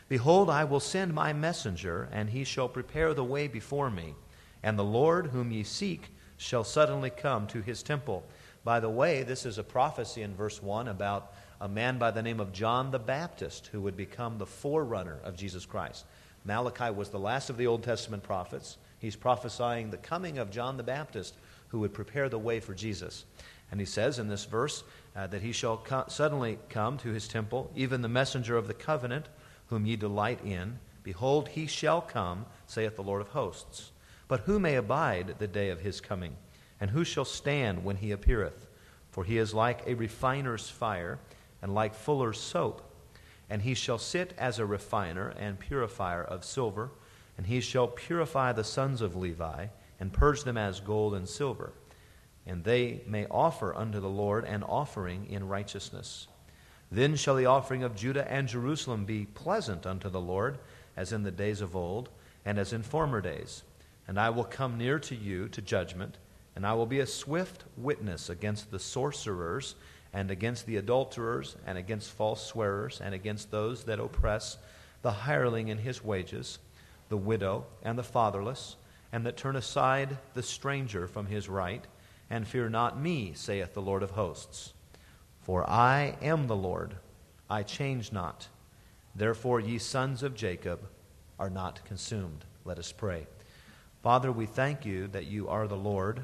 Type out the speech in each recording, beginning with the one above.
Behold, I will send my messenger, and he shall prepare the way before me. And the Lord whom ye seek shall suddenly come to his temple. By the way, this is a prophecy in verse 1 about a man by the name of John the Baptist who would become the forerunner of Jesus Christ. Malachi was the last of the Old Testament prophets. He's prophesying the coming of John the Baptist who would prepare the way for Jesus. And he says in this verse that he shall suddenly come to his temple, even the messenger of the covenant, whom ye delight in. Behold, he shall come, saith the Lord of hosts. But who may abide the day of his coming? And who shall stand when he appeareth? For he is like a refiner's fire, and like fuller's soap. And he shall sit as a refiner and purifier of silver, and he shall purify the sons of Levi, and purge them as gold and silver. And they may offer unto the Lord an offering in righteousness. Then shall the offering of Judah and Jerusalem be pleasant unto the Lord, as in the days of old, and as in former days. And I will come near to you to judgment, and I will be a swift witness against the sorcerers, and against the adulterers, and against false swearers, and against those that oppress the hireling in his wages, the widow and the fatherless, and that turn aside the stranger from his right, and fear not me, saith the Lord of hosts. For I am the Lord, I change not. Therefore ye sons of Jacob are not consumed. Let us pray. Father, we thank you that you are the Lord.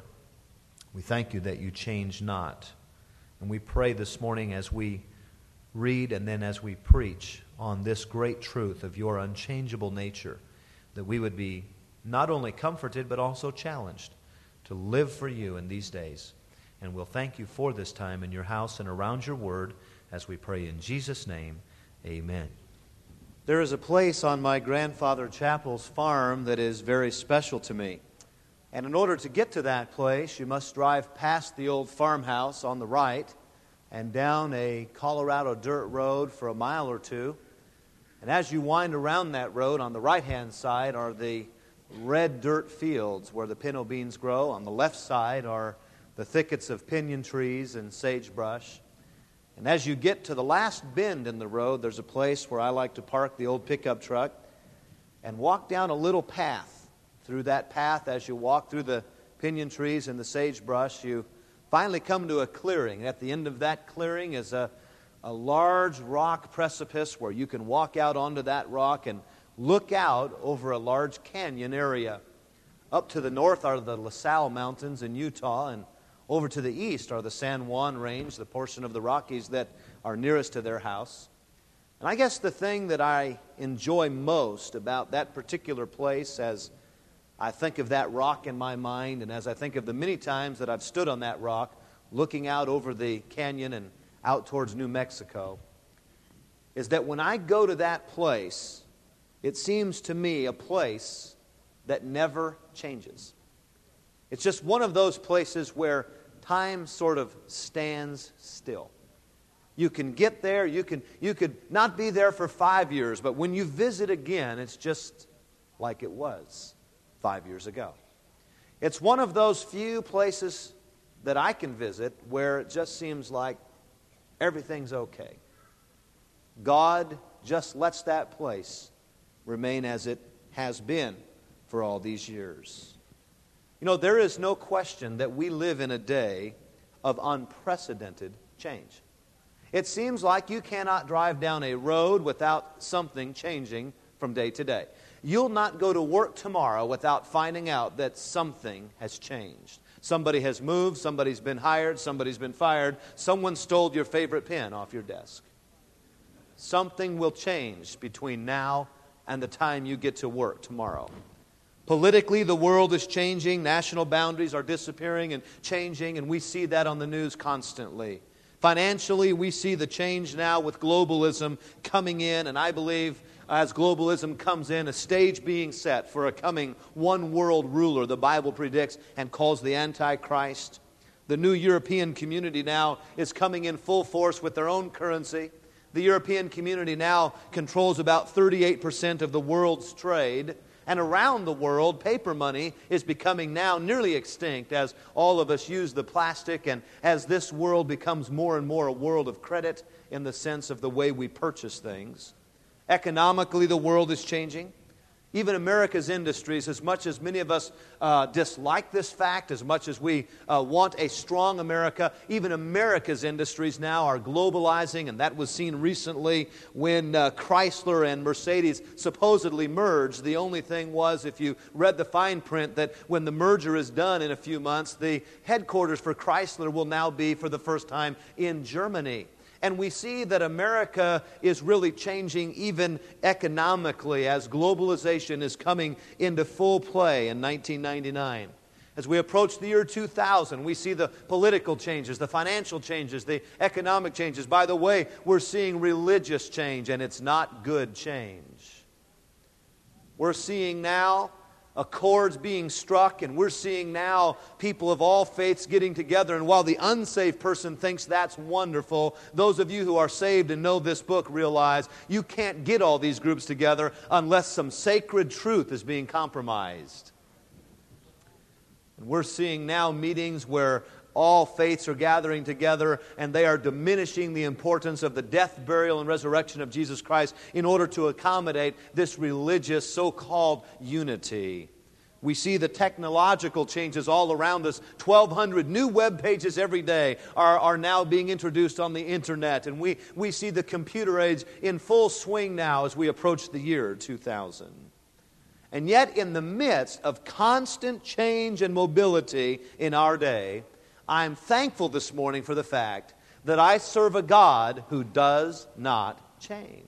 We thank you that you change not. And we pray this morning as we read and then as we preach on this great truth of your unchangeable nature, that we would be not only comforted but also challenged to live for you in these days. And we'll thank you for this time in your house and around your word as we pray in Jesus' name. Amen. There is a place on my grandfather Chapel's farm that is very special to me. And in order to get to that place, you must drive past the old farmhouse on the right and down a Colorado dirt road for a mile or two. And as you wind around that road, on the right-hand side are the red dirt fields where the pinto beans grow. On the left side are the thickets of pinyon trees and sagebrush. And as you get to the last bend in the road, there's a place where I like to park the old pickup truck and walk down a little path. Through that path, as you walk through the pinyon trees and the sagebrush, you finally come to a clearing. And at the end of that clearing is a large rock precipice where you can walk out onto that rock and look out over a large canyon area. Up to the north are the La Salle Mountains in Utah, and over to the east are the San Juan Range, the portion of the Rockies that are nearest to their house. And I guess the thing that I enjoy most about that particular place, as I think of that rock in my mind, and as I think of the many times that I've stood on that rock, looking out over the canyon and out towards New Mexico, is that when I go to that place, it seems to me a place that never changes. It's just one of those places where time sort of stands still. You can get there, you could not be there for 5 years, but when you visit again, it's just like it was 5 years ago. It's one of those few places that I can visit where it just seems like everything's okay. God just lets that place remain as it has been for all these years. You know, there is no question that we live in a day of unprecedented change. It seems like you cannot drive down a road without something changing from day to day. You'll not go to work tomorrow without finding out that something has changed. Somebody has moved, somebody's been hired, somebody's been fired, someone stole your favorite pen off your desk. Something will change between now and the time you get to work tomorrow. Politically, the world is changing. National boundaries are disappearing and changing, and we see that on the news constantly. Financially, we see the change now with globalism coming in, and I believe as globalism comes in, a stage being set for a coming one world ruler, the Bible predicts and calls the Antichrist. The new European community now is coming in full force with their own currency. The European community now controls about 38% of the world's trade. And around the world, paper money is becoming now nearly extinct as all of us use the plastic and as this world becomes more and more a world of credit in the sense of the way we purchase things. Economically, the world is changing. Even America's industries, as much as many of us dislike this fact, as much as we want a strong America, even America's industries now are globalizing, and that was seen recently when Chrysler and Mercedes supposedly merged. The only thing was, if you read the fine print, that when the merger is done in a few months, the headquarters for Chrysler will now be, for the first time, in Germany. And we see that America is really changing even economically as globalization is coming into full play in 1999. As we approach the year 2000, we see the political changes, the financial changes, the economic changes. By the way, we're seeing religious change, and it's not good change. We're seeing now accords being struck, and we're seeing now people of all faiths getting together. And while the unsaved person thinks that's wonderful, those of you who are saved and know this book realize you can't get all these groups together unless some sacred truth is being compromised. And we're seeing now meetings where all faiths are gathering together, and they are diminishing the importance of the death, burial, and resurrection of Jesus Christ in order to accommodate this religious so-called unity. We see the technological changes all around us. 1,200 new web pages every day are now being introduced on the internet, and we see the computer age in full swing now as we approach the year 2000. And yet, in the midst of constant change and mobility in our day, I'm thankful this morning for the fact that I serve a God who does not change.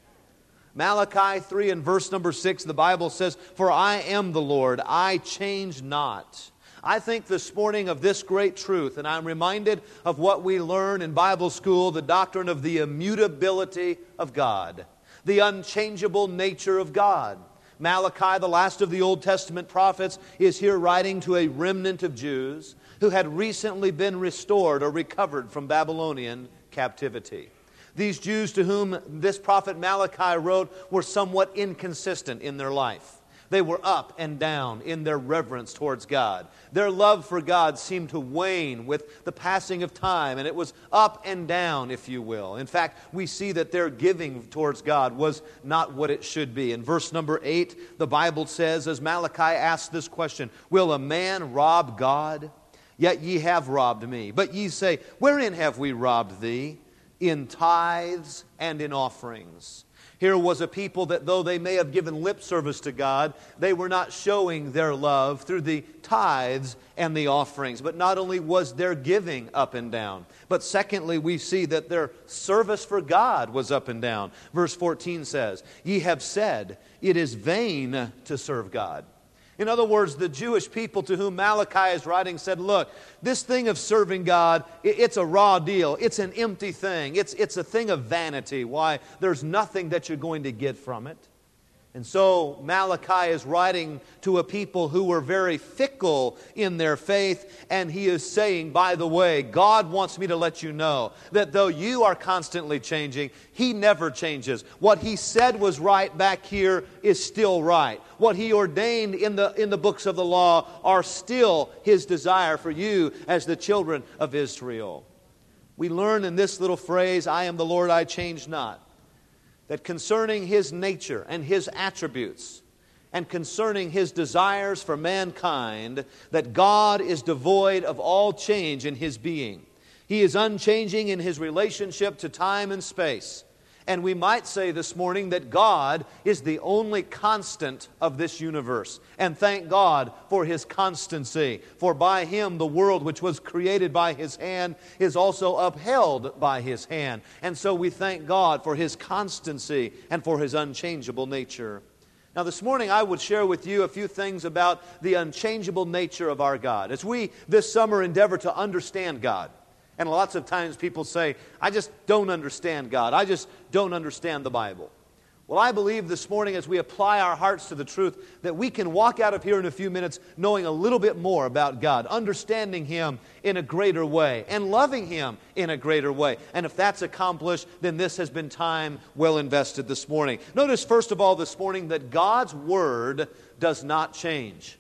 Malachi 3 and verse number 6, the Bible says, "For I am the Lord, I change not." I think this morning of this great truth, and I'm reminded of what we learn in Bible school, the doctrine of the immutability of God, the unchangeable nature of God. Malachi, the last of the Old Testament prophets, is here writing to a remnant of Jews who had recently been restored or recovered from Babylonian captivity. These Jews to whom this prophet Malachi wrote were somewhat inconsistent in their life. They were up and down in their reverence towards God. Their love for God seemed to wane with the passing of time, and it was up and down, if you will. In fact, we see that their giving towards God was not what it should be. In verse number 8, the Bible says, as Malachi asks this question, "Will a man rob God? Yet ye have robbed me. But ye say, wherein have we robbed thee? In tithes and in offerings." Here was a people that though they may have given lip service to God, they were not showing their love through the tithes and the offerings. But not only was their giving up and down, but secondly, we see that their service for God was up and down. Verse 14 says, "Ye have said, it is vain to serve God." In other words, the Jewish people to whom Malachi is writing said, look, this thing of serving God, it's a raw deal. It's an empty thing. It's a thing of vanity. Why? There's nothing that you're going to get from it. And so Malachi is writing to a people who were very fickle in their faith, and he is saying, by the way, God wants me to let you know that though you are constantly changing, He never changes. What He said was right back here is still right. What He ordained in the books of the law are still His desire for you as the children of Israel. We learn in this little phrase, "I am the Lord, I change not," that concerning His nature and His attributes and concerning His desires for mankind, that God is devoid of all change in His being. He is unchanging in His relationship to time and space. And we might say this morning that God is the only constant of this universe. And thank God for His constancy. For by Him the world which was created by His hand is also upheld by His hand. And so we thank God for His constancy and for His unchangeable nature. Now this morning I would share with you a few things about the unchangeable nature of our God. As we this summer endeavor to understand God. And lots of times people say, I just don't understand God. I just don't understand the Bible. Well, I believe this morning as we apply our hearts to the truth that we can walk out of here in a few minutes knowing a little bit more about God, understanding Him in a greater way, and loving Him in a greater way. And if that's accomplished, then this has been time well invested this morning. Notice first of all this morning that God's Word does not change.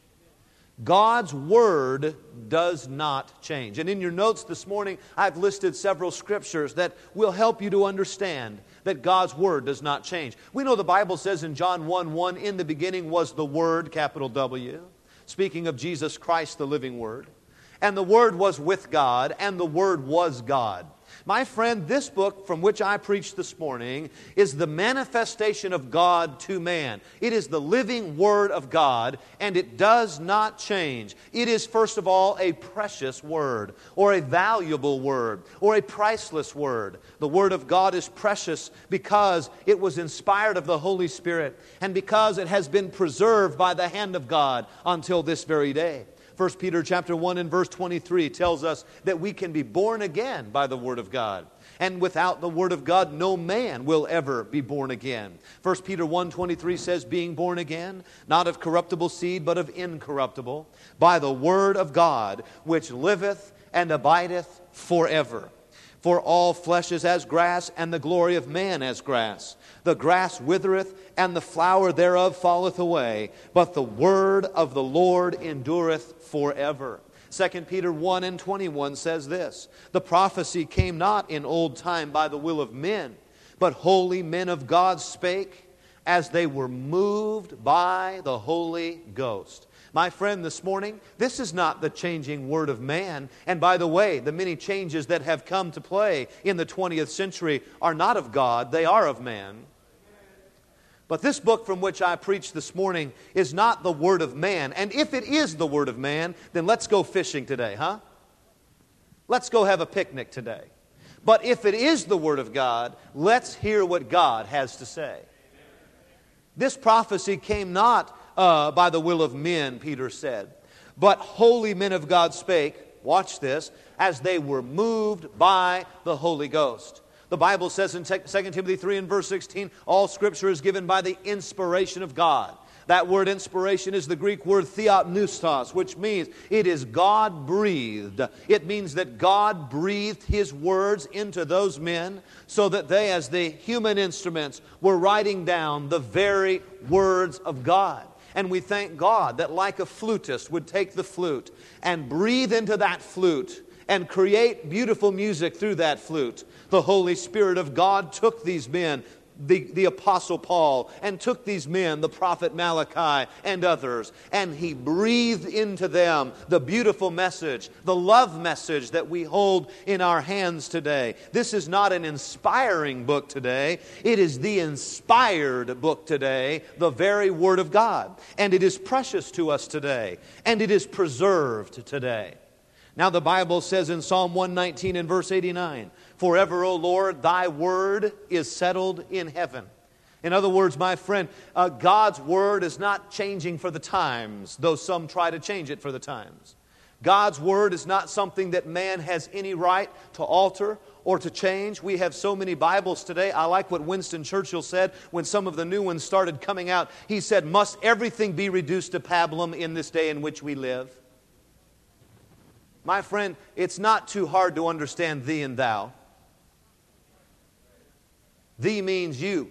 God's Word does not change. And in your notes this morning, I've listed several scriptures that will help you to understand that God's Word does not change. We know the Bible says in John 1:1, in the beginning was the Word, capital W, speaking of Jesus Christ, the living Word. And the Word was with God, and the Word was God. My friend, this book from which I preached this morning is the manifestation of God to man. It is the living Word of God, and it does not change. It is, first of all, a precious Word, or a valuable Word, or a priceless Word. The Word of God is precious because it was inspired of the Holy Spirit, and because it has been preserved by the hand of God until this very day. 1 Peter chapter 1 and verse 23 tells us that we can be born again by the Word of God. And without the Word of God, no man will ever be born again. 1 Peter 1:23 says, being born again, not of corruptible seed, but of incorruptible, by the Word of God, which liveth and abideth forever. For all flesh is as grass, and the glory of man as grass. The grass withereth, and the flower thereof falleth away, but the word of the Lord endureth forever. 2 Peter 1 and 21 says this, the prophecy came not in old time by the will of men, but holy men of God spake, as they were moved by the Holy Ghost. My friend, this morning, this is not the changing word of man. And by the way, the many changes that have come to play in the 20th century are not of God, they are of man. But this book from which I preach this morning is not the word of man. And if it is the word of man, then let's go fishing today, huh? Let's go have a picnic today. But if it is the word of God, let's hear what God has to say. This prophecy came not by the will of men, Peter said, but holy men of God spake, watch this, as they were moved by the Holy Ghost. The Bible says in 2 Timothy 3 and verse 16, all Scripture is given by the inspiration of God. That word inspiration is the Greek word theopneustos, which means it is God-breathed. It means that God breathed His words into those men so that they, as the human instruments, were writing down the very words of God. And we thank God that like a flutist would take the flute and breathe into that flute and create beautiful music through that flute. The Holy Spirit of God took these men, the Apostle Paul, and took these men, the prophet Malachi and others, and He breathed into them the beautiful message, the love message that we hold in our hands today. This is not an inspiring book today. It is the inspired book today, the very Word of God. And it is precious to us today, and it is preserved today. Now the Bible says in Psalm 119 and verse 89, forever, O Lord, Thy word is settled in heaven. In other words, my friend, God's word is not changing for the times, though some try to change it for the times. God's word is not something that man has any right to alter or to change. We have so many Bibles today. I like what Winston Churchill said when some of the new ones started coming out. He said, must everything be reduced to pablum in this day in which we live? My friend, it's not too hard to understand thee and thou. Thee means you.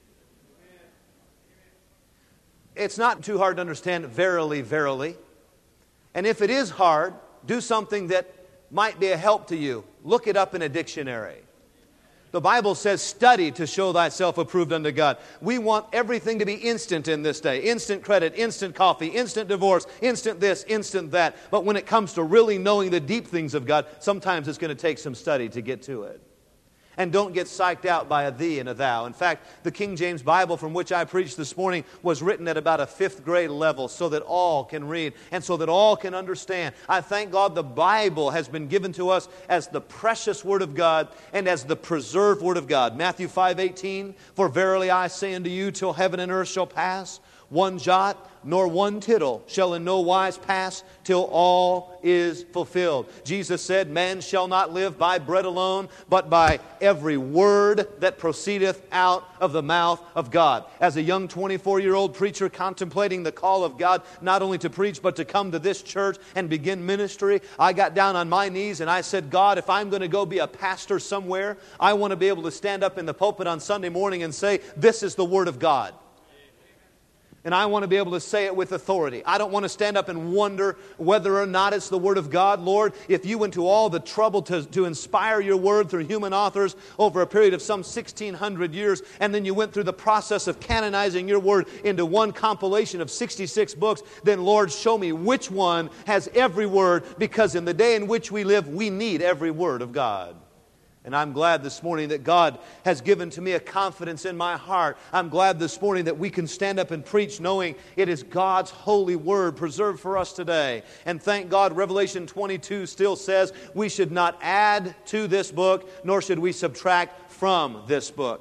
It's not too hard to understand verily, verily. And if it is hard, do something that might be a help to you. Look it up in a dictionary. The Bible says, study to show thyself approved unto God. We want everything to be instant in this day. Instant credit, instant coffee, instant divorce, instant this, instant that. But when it comes to really knowing the deep things of God, sometimes it's going to take some study to get to it. And don't get psyched out by a thee and a thou. In fact, the King James Bible from which I preached this morning was written at about a 5th grade level so that all can read and so that all can understand. I thank God the Bible has been given to us as the precious Word of God and as the preserved Word of God. Matthew 5:18, for verily I say unto you, till heaven and earth shall pass, one jot nor one tittle shall in no wise pass till all is fulfilled. Jesus said, man shall not live by bread alone, but by every word that proceedeth out of the mouth of God. As a young 24-year-old preacher contemplating the call of God, not only to preach, but to come to this church and begin ministry, I got down on my knees and I said, God, if I'm going to go be a pastor somewhere, I want to be able to stand up in the pulpit on Sunday morning and say, this is the Word of God. And I want to be able to say it with authority. I don't want to stand up and wonder whether or not it's the Word of God. Lord, if you went to all the trouble to inspire your Word through human authors over a period of some 1,600 years, and then you went through the process of canonizing your Word into one compilation of 66 books, then Lord, show me which one has every word, because in the day in which we live, we need every word of God. And I'm glad this morning that God has given to me a confidence in my heart. I'm glad this morning that we can stand up and preach knowing it is God's holy word preserved for us today. And thank God, Revelation 22 still says we should not add to this book, nor should we subtract from this book.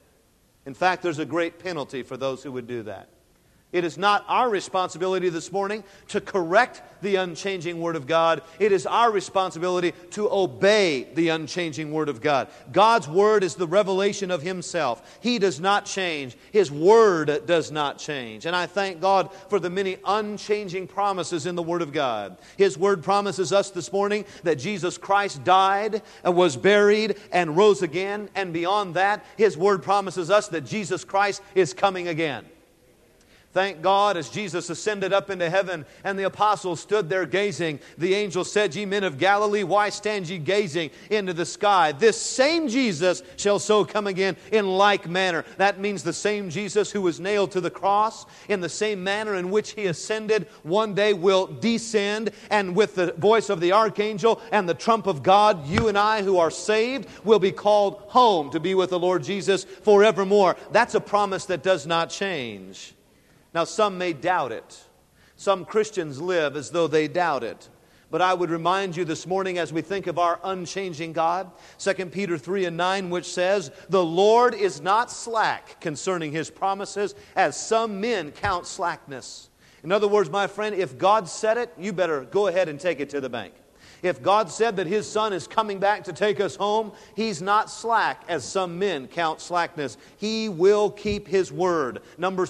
In fact, there's a great penalty for those who would do that. It is not our responsibility this morning to correct the unchanging Word of God. It is our responsibility to obey the unchanging Word of God. God's Word is the revelation of Himself. He does not change. His Word does not change. And I thank God for the many unchanging promises in the Word of God. His Word promises us this morning that Jesus Christ died, was buried, and rose again. And beyond that, His Word promises us that Jesus Christ is coming again. Thank God, as Jesus ascended up into heaven and the apostles stood there gazing, the angel said, "Ye men of Galilee, why stand ye gazing into the sky? This same Jesus shall so come again in like manner." That means the same Jesus who was nailed to the cross, in the same manner in which He ascended, one day will descend, and with the voice of the archangel and the trump of God, you and I who are saved will be called home to be with the Lord Jesus forevermore. That's a promise that does not change. Now, some may doubt it. Some Christians live as though they doubt it. But I would remind you this morning, as we think of our unchanging God, 2 Peter 3:9, which says, "The Lord is not slack concerning His promises, as some men count slackness." In other words, my friend, if God said it, you better go ahead and take it to the bank. If God said that His Son is coming back to take us home, He's not slack, as some men count slackness. He will keep His word. Numbers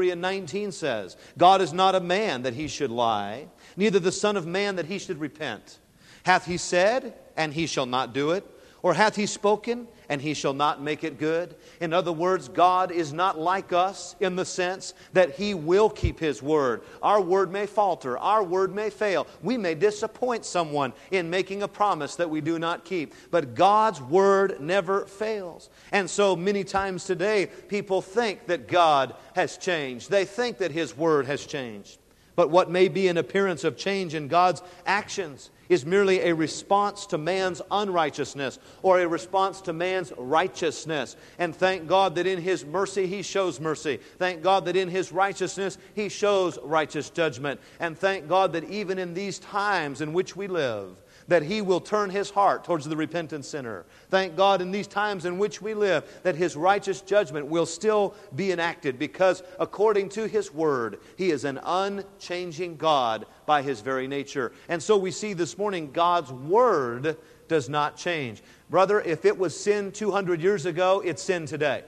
23:19 says, "God is not a man that He should lie, neither the Son of Man that He should repent. Hath He said, and He shall not do it? Or hath He spoken, and He shall not make it good?" In other words, God is not like us in the sense that He will keep His word. Our word may falter. Our word may fail. We may disappoint someone in making a promise that we do not keep. But God's word never fails. And so many times today, people think that God has changed. They think that His word has changed. But what may be an appearance of change in God's actions is merely a response to man's unrighteousness or a response to man's righteousness. And thank God that in His mercy He shows mercy. Thank God that in His righteousness He shows righteous judgment. And thank God that even in these times in which we live, that He will turn His heart towards the repentant sinner. Thank God in these times in which we live that His righteous judgment will still be enacted, because according to His word, He is an unchanging God by His very nature. And so we see this morning God's word does not change. Brother, if it was sin 200 years ago, it's sin today.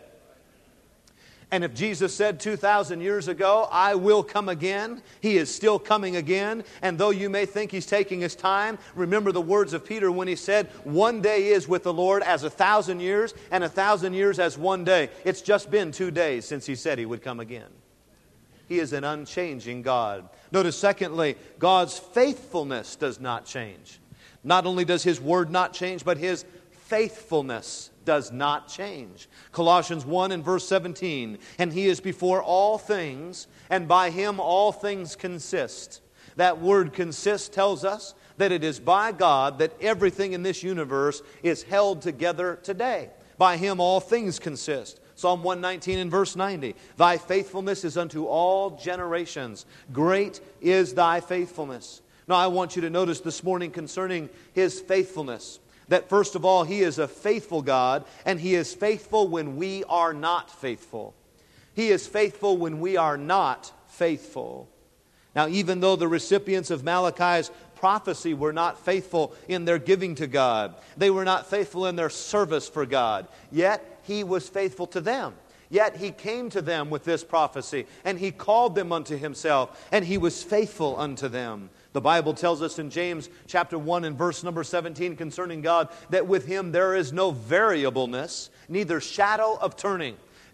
And if Jesus said 2,000 years ago, "I will come again," He is still coming again. And though you may think He's taking His time, remember the words of Peter when he said, "One day is with the Lord as 1,000 years, and 1,000 years as one day." It's just been 2 days since He said He would come again. He is an unchanging God. Notice, secondly, God's faithfulness does not change. Not only does His word not change, but His faithfulness does not change. Colossians 1 and verse 17, "And He is before all things, and by Him all things consist." That word "consist" tells us that it is by God that everything in this universe is held together today. By Him all things consist. Psalm 119 and verse 90, "Thy faithfulness is unto all generations. Great is Thy faithfulness." Now I want you to notice this morning concerning His faithfulness, that first of all, He is a faithful God, and He is faithful when we are not faithful. He is faithful when we are not faithful. Now, even though the recipients of Malachi's prophecy were not faithful in their giving to God, they were not faithful in their service for God, yet He was faithful to them. Yet He came to them with this prophecy, and He called them unto Himself, and He was faithful unto them. The Bible tells us in James chapter 1 and verse number 17 concerning God, that with Him there is no variableness, neither shadow of turning.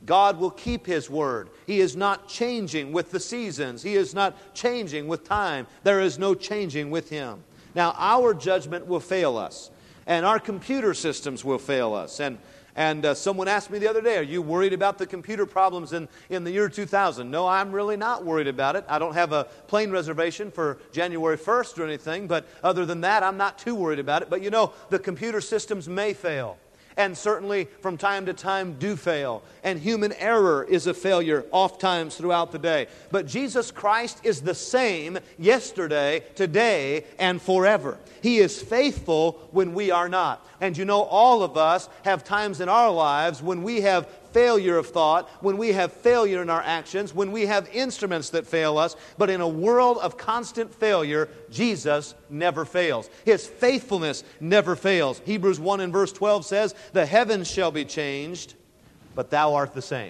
God will keep His word. He is not changing with the seasons. He is not changing with time. There is no changing with Him. Now, our judgment will fail us, and our computer systems will fail us. And someone asked me the other day, are you worried about the computer problems in the year 2000? No, I'm really not worried about it. I don't have a plane reservation for January 1st or anything, but other than that, I'm not too worried about it. But you know, the computer systems may fail, and certainly from time to time do fail. And human error is a failure oft times throughout the day. But Jesus Christ is the same yesterday, today, and forever. He is faithful when we are not. And you know, all of us have times in our lives when we have failure of thought, when we have failure in our actions, when we have instruments that fail us. But in a world of constant failure, Jesus never fails. His faithfulness never fails. Hebrews 1 and verse 12 says, the heavens shall be changed, but thou art the same.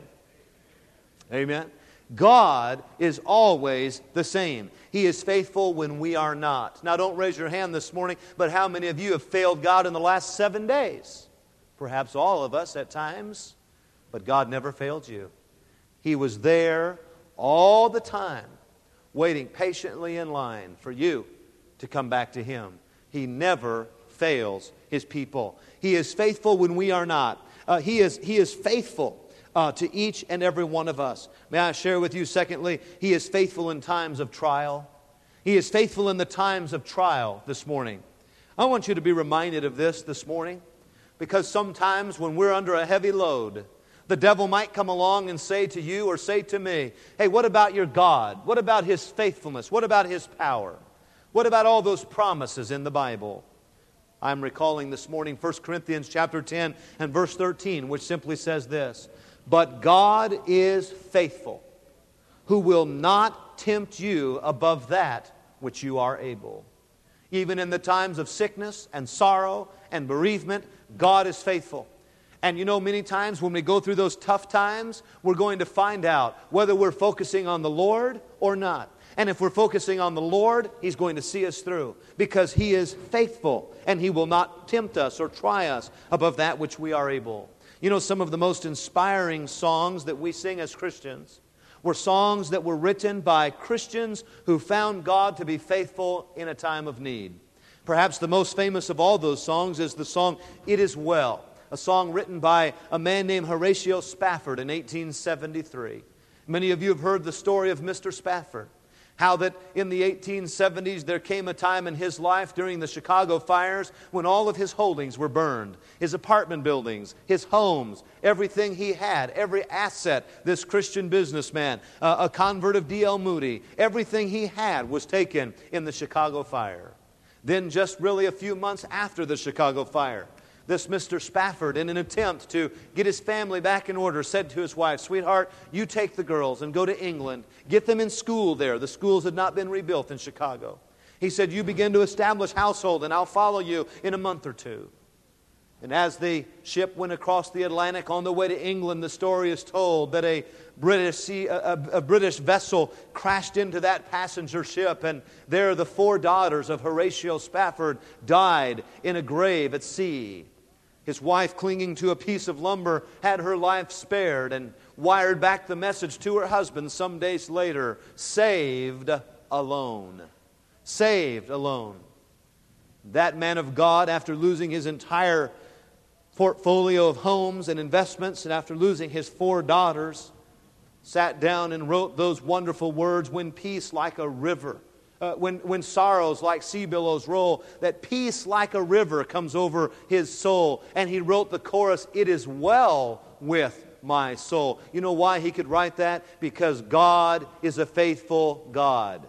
Amen. God is always the same. He is faithful when we are not. Now, don't raise your hand this morning, but how many of you have failed God in the last 7 days? Perhaps all of us at times. But God never failed you. He was there all the time, waiting patiently in line for you to come back to Him. He never fails His people. He is faithful when we are not. He is faithful to each and every one of us. May I share with you, secondly, He is faithful in times of trial. He is faithful in the times of trial this morning. I want you to be reminded of this morning, because sometimes when we're under a heavy load, the devil might come along and say to you or say to me, hey, what about your God? What about His faithfulness? What about His power? What about all those promises in the Bible? I'm recalling this morning 1 Corinthians chapter 10 and verse 13, which simply says this, but God is faithful, who will not tempt you above that which you are able. Even in the times of sickness and sorrow and bereavement, God is faithful. And you know, many times when we go through those tough times, we're going to find out whether we're focusing on the Lord or not. And if we're focusing on the Lord, He's going to see us through, because He is faithful and He will not tempt us or try us above that which we are able. You know, some of the most inspiring songs that we sing as Christians were songs that were written by Christians who found God to be faithful in a time of need. Perhaps the most famous of all those songs is the song, It Is Well, a song written by a man named Horatio Spafford in 1873. Many of you have heard the story of Mr. Spafford. How that in the 1870s there came a time in his life during the Chicago fires when all of his holdings were burned. His apartment buildings, his homes, everything he had, every asset, this Christian businessman, a convert of D.L. Moody, everything he had was taken in the Chicago fire. Then just really a few months after the Chicago fire, this Mr. Spafford, in an attempt to get his family back in order, said to his wife, sweetheart, you take the girls and go to England. Get them in school there. The schools had not been rebuilt in Chicago. He said, you begin to establish household and I'll follow you in a month or two. And as the ship went across the Atlantic on the way to England, the story is told that a British vessel crashed into that passenger ship, and there the 4 daughters of Horatio Spafford died in a grave at sea. His wife, clinging to a piece of lumber, had her life spared and wired back the message to her husband some days later, saved alone. Saved alone. That man of God, after losing his entire portfolio of homes and investments, and after losing his 4 daughters, sat down and wrote those wonderful words, when peace like a river, when sorrows like sea billows roll, that peace like a river comes over his soul. And he wrote the chorus, it is well with my soul. You know why he could write that? Because God is a faithful God.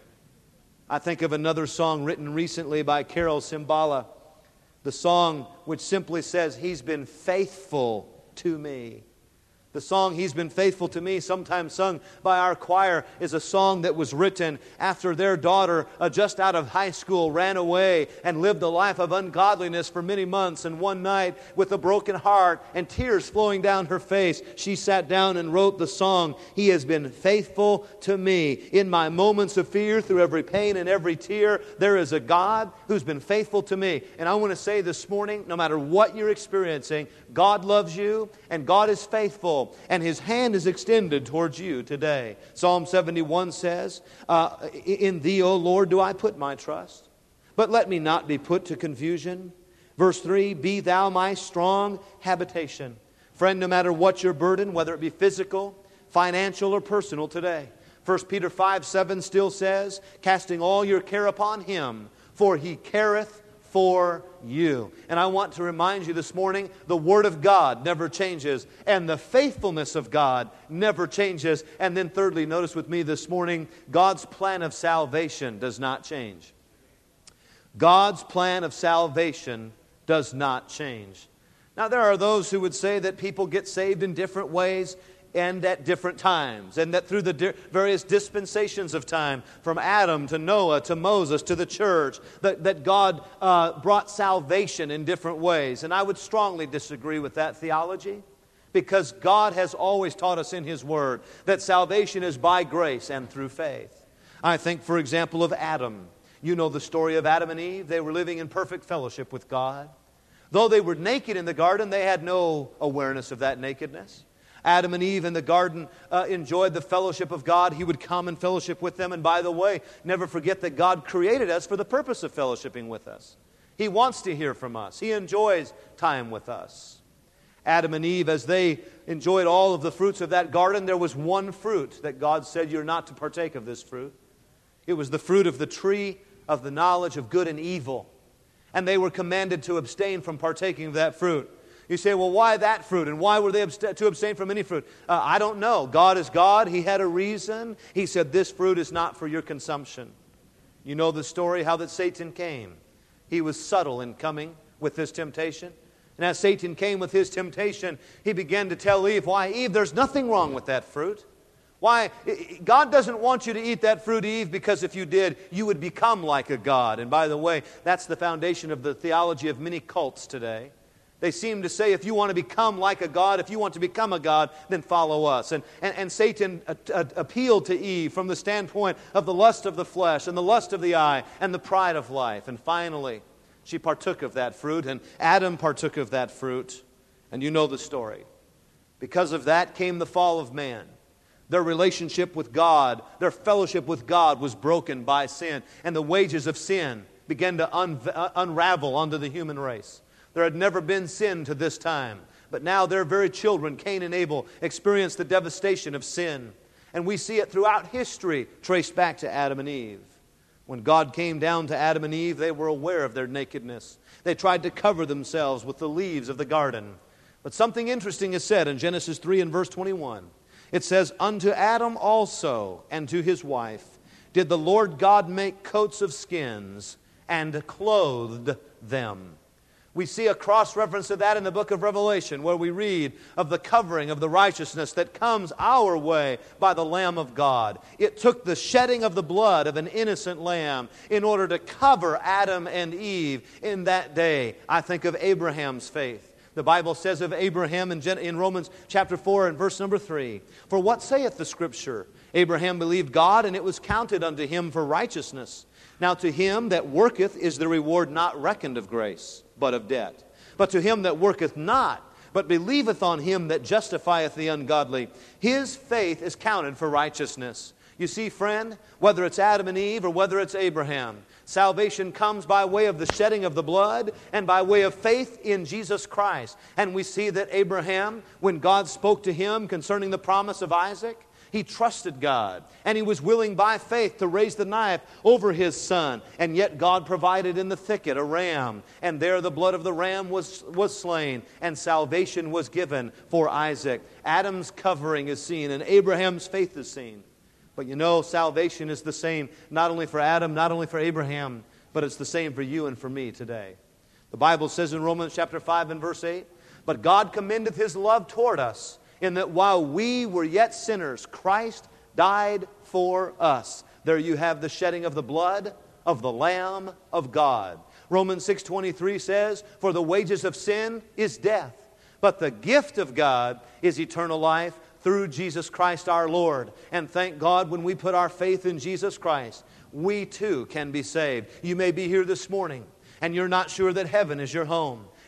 I think of another song written recently by Carol Cimbala. The song which simply says, He's been faithful to me. The song, He's Been Faithful to Me, sometimes sung by our choir, is a song that was written after their daughter, just out of high school, ran away and lived a life of ungodliness for many months. And one night, with a broken heart and tears flowing down her face, she sat down and wrote the song, He has been faithful to me. In my moments of fear, through every pain and every tear, there is a God who's been faithful to me. And I want to say this morning, no matter what you're experiencing, God loves you and God is faithful. people, and His hand is extended towards you today. Psalm 71 says, in Thee, O Lord, do I put my trust. But let me not be put to confusion. Verse 3, be Thou my strong habitation. Friend, no matter what your burden, whether it be physical, financial, or personal today, 1 Peter 5:7 still says, casting all your care upon Him, for He careth for you. And I want to remind you this morning, the Word of God never changes, and the faithfulness of God never changes. And then thirdly, notice with me this morning, God's plan of salvation does not change. God's plan of salvation does not change. Now, there are those who would say that people get saved in different ways and at different times, and that through the various dispensations of time, from Adam to Noah to Moses to the church, that God brought salvation in different ways. And I would strongly disagree with that theology, because God has always taught us in His Word that salvation is by grace and through faith. I think, for example, of Adam. You know the story of Adam and Eve. They were living in perfect fellowship with God. Though they were naked in the garden, they had no awareness of that nakedness. Adam and Eve in the garden enjoyed the fellowship of God. He would come and fellowship with them. And by the way, never forget that God created us for the purpose of fellowshipping with us. He wants to hear from us. He enjoys time with us. Adam and Eve, as they enjoyed all of the fruits of that garden, there was one fruit that God said, you're not to partake of this fruit. It was the fruit of the tree of the knowledge of good and evil. And they were commanded to abstain from partaking of that fruit. You say, well, why that fruit? And why were they to abstain from any fruit? I don't know. God is God. He had a reason. He said, this fruit is not for your consumption. You know the story how that Satan came. He was subtle in coming with this temptation. And as Satan came with his temptation, he began to tell Eve, why, Eve, there's nothing wrong with that fruit. Why? God doesn't want you to eat that fruit, Eve, because if you did, you would become like a god. And by the way, that's the foundation of the theology of many cults today. They seem to say, if you want to become like a god, if you want to become a god, then follow us. And Satan appealed to Eve from the standpoint of the lust of the flesh and the lust of the eye and the pride of life. And finally, she partook of that fruit, and Adam partook of that fruit. And you know the story. Because of that came the fall of man. Their relationship with God, their fellowship with God was broken by sin. And the wages of sin began to unravel onto the human race. There had never been sin to this time. But now their very children, Cain and Abel, experienced the devastation of sin. And we see it throughout history traced back to Adam and Eve. When God came down to Adam and Eve, they were aware of their nakedness. They tried to cover themselves with the leaves of the garden. But something interesting is said in Genesis 3 and verse 21. It says, unto Adam also and to his wife did the Lord God make coats of skins and clothed them. We see a cross-reference to that in the book of Revelation, where we read of the covering of the righteousness that comes our way by the Lamb of God. It took the shedding of the blood of an innocent lamb in order to cover Adam and Eve in that day. I think of Abraham's faith. The Bible says of Abraham in Romans chapter 4 and verse number 3, for what saith the Scripture? Abraham believed God, and it was counted unto him for righteousness. Now to him that worketh is the reward not reckoned of grace, but of debt. But to him that worketh not, but believeth on him that justifieth the ungodly, his faith is counted for righteousness. You see, friend, whether it's Adam and Eve or whether it's Abraham, salvation comes by way of the shedding of the blood and by way of faith in Jesus Christ. And we see that Abraham, when God spoke to him concerning the promise of Isaac, he trusted God, and he was willing by faith to raise the knife over his son. And yet God provided in the thicket a ram, and there the blood of the ram was slain, and salvation was given for Isaac. Adam's covering is seen, and Abraham's faith is seen. But you know, salvation is the same, not only for Adam, not only for Abraham, but it's the same for you and for me today. The Bible says in Romans chapter 5 and verse 8, but God commendeth his love toward us, in that while we were yet sinners, Christ died for us. There you have the shedding of the blood of the Lamb of God. Romans 6:23 says, for the wages of sin is death, but the gift of God is eternal life through Jesus Christ our Lord. And thank God, when we put our faith in Jesus Christ, we too can be saved. You may be here this morning, and you're not sure that heaven is your home.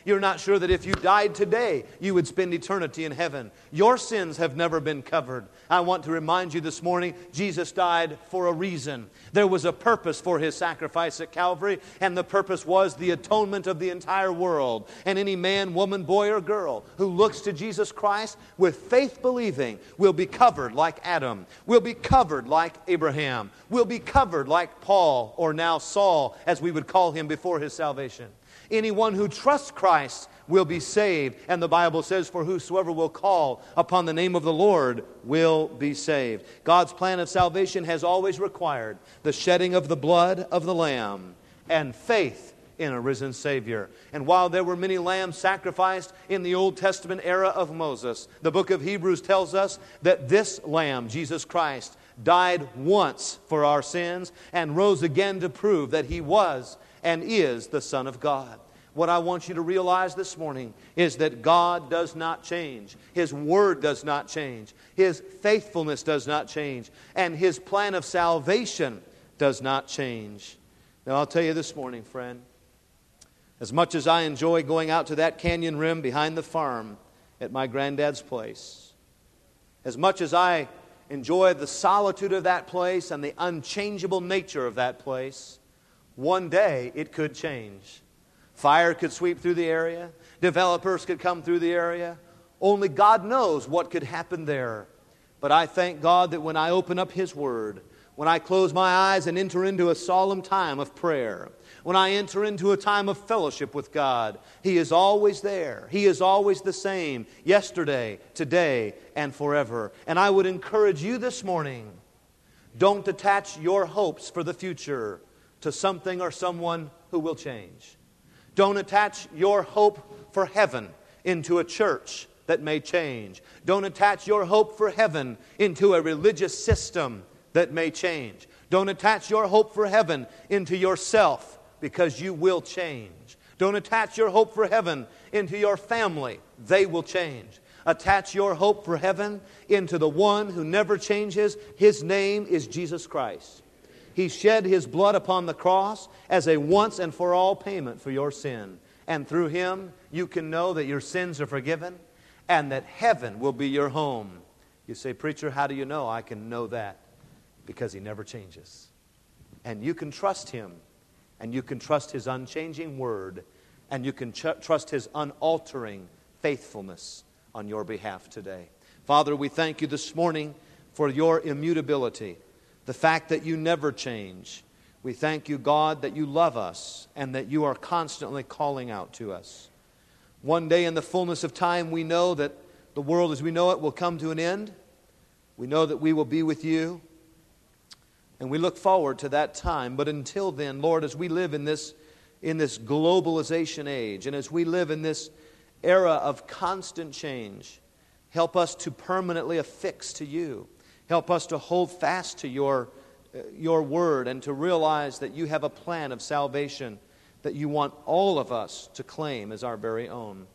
You're not sure that if you died today, you would spend eternity in heaven. Your sins have never been covered. I want to remind you this morning, Jesus died for a reason. There was a purpose for His sacrifice at Calvary, and the purpose was the atonement of the entire world. And any man, woman, boy, or girl who looks to Jesus Christ with faith believing will be covered like Adam, will be covered like Abraham, will be covered like Paul, or now Saul, as we would call him before his salvation. Anyone who trusts Christ will be saved. And the Bible says, for whosoever will call upon the name of the Lord will be saved. God's plan of salvation has always required the shedding of the blood of the Lamb and faith in a risen Savior. And while there were many lambs sacrificed in the Old Testament era of Moses, the book of Hebrews tells us that this Lamb, Jesus Christ, died once for our sins and rose again to prove that He was and is the Son of God. What I want you to realize this morning is that God does not change. His Word does not change. His faithfulness does not change. And His plan of salvation does not change. Now I'll tell you this morning, friend, as much as I enjoy going out to that canyon rim behind the farm at my granddad's place, as much as I enjoy the solitude of that place and the unchangeable nature of that place, one day it could change. Fire could sweep through the area. Developers could come through the area. Only God knows what could happen there. But I thank God that when I open up His Word, when I close my eyes and enter into a solemn time of prayer, when I enter into a time of fellowship with God, He is always there. He is always the same, yesterday, today, and forever. And I would encourage you this morning, don't attach your hopes for the future to something or someone who will change. Don't attach your hope for heaven into a church that may change. Don't attach your hope for heaven into a religious system that may change. Don't attach your hope for heaven into yourself, because you will change. Don't attach your hope for heaven into your family. They will change. Attach your hope for heaven into the one who never changes. His name is Jesus Christ. He shed His blood upon the cross as a once and for all payment for your sin. And through Him, you can know that your sins are forgiven and that heaven will be your home. You say, preacher, how do you know? I can know that because He never changes. And you can trust Him, and you can trust His unchanging Word, and you can trust His unaltering faithfulness on your behalf today. Father, we thank You this morning for Your immutability, the fact that You never change. We thank You, God, that You love us and that You are constantly calling out to us. One day in the fullness of time, we know that the world as we know it will come to an end. We know that we will be with You, and we look forward to that time. But until then, Lord, as we live in this globalization age, and as we live in this era of constant change, help us to permanently affix to You. Help us to hold fast to Your Word and to realize that You have a plan of salvation that You want all of us to claim as our very own.